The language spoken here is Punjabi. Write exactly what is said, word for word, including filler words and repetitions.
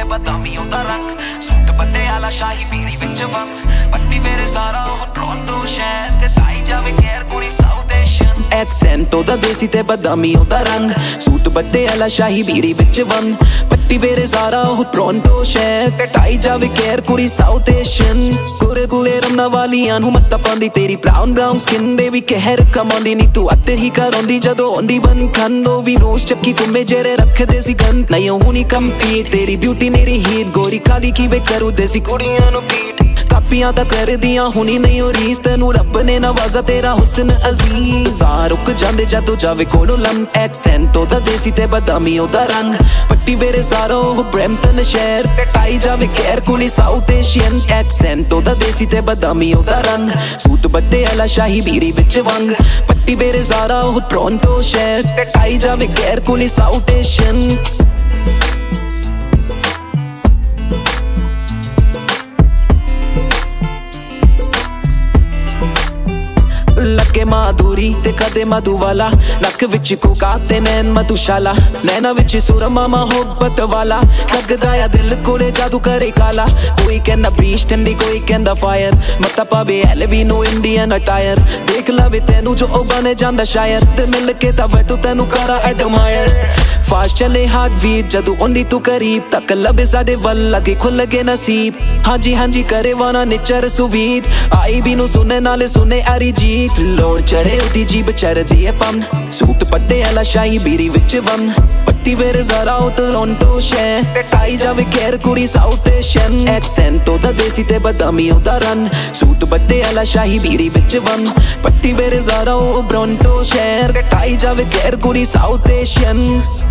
ਬਦਾਮੀ ਉਹਦਾ ਰੰਗ, ਸੂਟ ਪਟਿਆਲਾ ਸ਼ਾਹੀ ਬੀੜੀ ਵਿੱਚ ਵੰਗ, ਪੱਟੀ ਵੇਰੇ ਸਾਰਾ ਉਹ ਟੋਰਾਂਟੋ ਸ਼ਹਿਰ ਤੇ ਤਾਈ ਜਾਵੇ ਕੇਰ ਕੁੜੀ ਸਾਊਥ ਏਸ਼ੀਅਨ। ਐਕਸੈਂਟ ਉਹਦਾ ਦੇਸੀ ਤੇ ਬਦਾਮੀ ਉਹਦਾ ਰੰਗ, ਸੂਟ ਪਟਿਆਲਾ ਸ਼ਾਹੀ ਬੀੜੀ ਵਿੱਚ ਵੰਗ, ਪੱਟੀ ਵੇਰੇ ਸਾਰਾ ਉਹ ਟੋਰਾਂਟੋ ਸ਼ਹਿਰ ਤੇ ਤਾਈ ਜਾਵੇ ਕੇਰ ਕੁੜੀ ਸਾਊਥ ਏਸ਼ੀਅਨ। ਕੁਰੇ ਕੁਰੇ ਰਮਨਾ ਵਾਲੀਆਂ ਨੂੰ ਮੱਤਾ ਪਾਉਂਦੀ ਤੇਰੀ ਬਰਾਊਨ ਬਰਾਊਨ ਸਕਿਨ ਬੇਬੀ ਕਹਿਰ ਕਮਾਉਂਦੀ ਨੀ ਤੂੰ ਅੱਤੇ ਹੀ ਕਰਾਉਂਦੀ ਜਦੋਂ ਆਉਂਦੀ ਬਨ ਖੰਦੋ ਵੀ ਰੋਜ਼ ਚੱਕੀ ਕੁੰਮੇ ਜਿਹੜੇ ਰੱਖਦੇ ਸੀ ਗਨ ਨਹੀਂ ਹੁਣੀ ਕੰਪੀਟ ਤੇਰੀ ਬਿਊਟੀ ਮੇਰੀ ਹੀਟ ਗੋਰੀ ਕਾਲੀ ਕਿਵੇਂ ਕਰੂ ਦੇਸੀ ਕੁੜੀਆਂ ਨੂੰ ਪੀਟ ਕਾਪੀਆਂ ਤਾਂ ਕਰਦੀਆਂ ਹੁਣੀ ਨਹੀਂ ਉਹ ਰੀਸ ਤੈਨੂੰ ਰੱਬ ਨੇ ਨਵਾਜ਼ਾ ਤੇਰਾ ਹੁਸਨ ਅਜ਼ੀਜ਼ ਸਾਹ ਰੁਕ ਜਾਂਦੇ ਜਦੋਂ ਜਾਵੇ ਕੋਲੋਂ ਲੰਮ ਐਕਸੈਂਟ ਉਹਦਾ ਦੇਸੀ ਤੇ ਬਦਾਮੀ ਉਹਦਾ ਰੰਗ ਪੱਟੀ ਵੇਰੇ ਸਾਰਾ ਉਹ ਬ੍ਰੈਂਪਟਨ ਸ਼ਹਿਰ ਤੇ ਟਾਈ ਜਾਵੇ ਕੇਰ ਕੁਲੀ ਸਾਊਥ ਏਸ਼ੀਅਨ ਐਕਸੈਂਟ ਉਹਦਾ ਦੇਸੀ ਤੇ ਬਦਾਮੀ ਉਹਦਾ ਰੰਗ ਸੂਟ ਪਟਿਆਲਾ ਸ਼ਾਹੀ ਬੀੜੀ ਵਿੱਚ ਵੰਗ ਪੱਟੀ ਵੇਰੇ ਸਾਰਾ ਉਹ ਟੋਰਾਂਟੋ ਸ਼ਹਿਰ ਤੇ ਟਾਈ ਜਾਵੇ ਕੇਰ ਕੁਲੀ ਸਾਊਥ ਏਸ਼ੀਅਨ। ਲੱਗੇ ਮਾਧੂਰੀ ਤੇ ਕਦੇ ਮਧੂਵਾਲਾ ਨੱਕ ਵਿੱਚ ਕੋਕਾ ਤੇ ਨੈਣ ਮਧੂਸ਼ਾਲਾ ਨੈਣਾ ਵਿੱਚ ਸੁਰਮਾ ਮੁਹੱਬਤ ਵਾਲਾ ਲੱਗਦਾ ਆ ਦਿਲ ਕੋਲੇ ਜਾਦੂ ਕਰੇ ਕਾਲਾ ਕੋਈ ਕਹਿੰਦਾ ਬੀਚ ਠੰਡੀ ਕੋਈ ਕਹਿੰਦਾ ਫਾਇਰ ਮੱਤਾ ਪਾਵੇ ਐਲਵੀ ਨੂੰ ਇੰਡੀਅਨ ਅਟਾਇਰ ਦੇਖ ਲਵੇ ਤੈਨੂੰ ਜੋ ਉਹ ਬਣੇ ਜਾਂਦਾ ਸ਼ਾਇਰ ਤੇ ਮਿਲ ਕੇ ਤਾਂ ਵੈਟੂ ਤੈਨੂੰ ਕਰਾ ਐਡਮਾਇਰ ਫਾਸਟ ਚਲੇ ਹਾਰਟ ਬੀਟ ਜਦੋਂ ਆਉਂਦੀ ਤੂੰ ਕਰੀਬ ਤੱਕ ਲੱਭੇ ਸਾਡੇ ਵੱਲ ਲੱਗੇ ਖੁੱਲ ਗਏ ਨਸੀਬ ਹਾਂਜੀ ਹਾਂਜੀ ਕਰੇ ਵਾਣਾ ਨਿਚਰ ਸੁਵੀਤ ਆਈ ਵੀ ਨੂੰ ਸੁਣੇ ਨਾਲੇ ਸੁਣੇ ਅਰੀਜੀਤ ਲੋੜ ਚੜੇ ਉਹਦੀ ਜੀਬ ਚੜਦੀ ਏ ਪੰਨ ਸੂਟ ਪਟਿਆਲਾ ਸ਼ਾਹੀ ਬੀੜੀ ਵਿੱਚ ਵੰਨ ਪੱਟੀ ਵੇਰੇ ਜ਼ਰਾ ਉਹ ਟੋਰਾਂਟੋ ਸ਼ਹਿਰ ਤੇ ਟਾਈ ਜਾਵੇ ਕੇਰ ਕੁੜੀ ਸਾਊਥ ਏਸ਼ੀਅਨ ਐਕਸੈਂਟ ਉਹਦਾ ਦੇਸੀ ਤੇ ਬਦਾਮੀ ਉਹਦਾ ਰਨ ਸੂਟ ਪਟਿਆਲਾ ਸ਼ਾਹੀ ਬੀੜੀ ਵਿੱਚ ਵੰਨ ਪੱਟੀ ਵੇਰੇ ਜ਼ਰਾ ਉਹ ਟੋਰਾਂਟੋ ਸ਼ਹਿਰ ਤੇ ਟਾਈ ਜਾਵੇ ਕੇਰ ਕੁੜੀ ਸਾਊਥ ਏਸ਼ੀਅਨ।